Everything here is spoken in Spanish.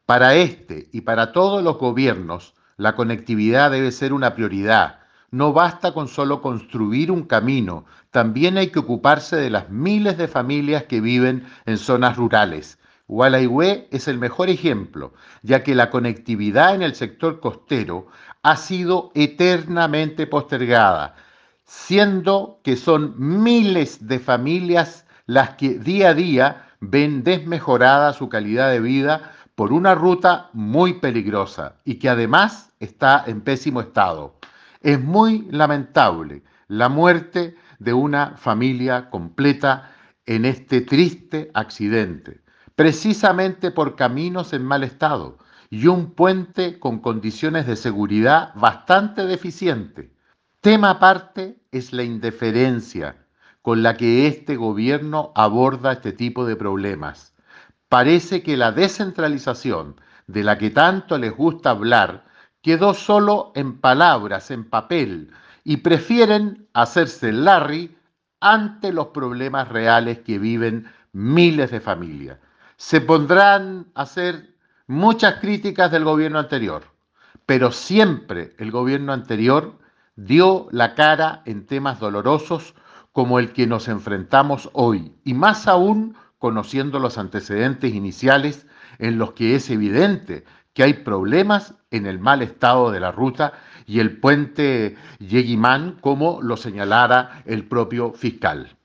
Para este y para todos los gobiernos, la conectividad debe ser una prioridad. No basta con solo construir un camino, también hay que ocuparse de las miles de familias que viven en zonas rurales. Gualeguay es el mejor ejemplo, ya que la conectividad en el sector costero ha sido eternamente postergada, siendo que son miles de familias las que día a día ven desmejorada su calidad de vida por una ruta muy peligrosa y que además está en pésimo estado. Es muy lamentable la muerte de una familia completa en este triste accidente, precisamente por caminos en mal estado y un puente con condiciones de seguridad bastante deficientes. Tema aparte es la indiferencia con la que este gobierno aborda este tipo de problemas. Parece que la descentralización, de la que tanto les gusta hablar, quedó solo en palabras, en papel, y prefieren hacerse Larry ante los problemas reales que viven miles de familias. Se pondrán a hacer muchas críticas del gobierno anterior, pero siempre el gobierno anterior dio la cara en temas dolorosos como el que nos enfrentamos hoy, y más aún conociendo los antecedentes iniciales en los que es evidente que hay problemas en el mal estado de la ruta y el puente Yeguimán, como lo señalara el propio fiscal.